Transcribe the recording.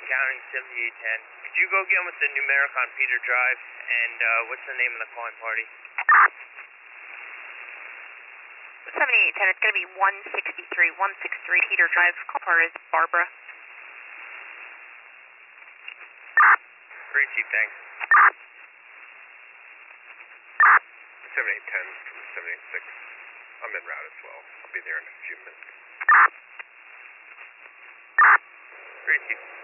County 7810. Could you go get with the numeric on Peter Drive, and what's the name of the calling party? 7810, it's going to be 163 Peter Drive. Call part is Barbara. Great, Chief, thanks. 7810 from 786. I'm en route as well. I'll be there in a few minutes. Great, Chief.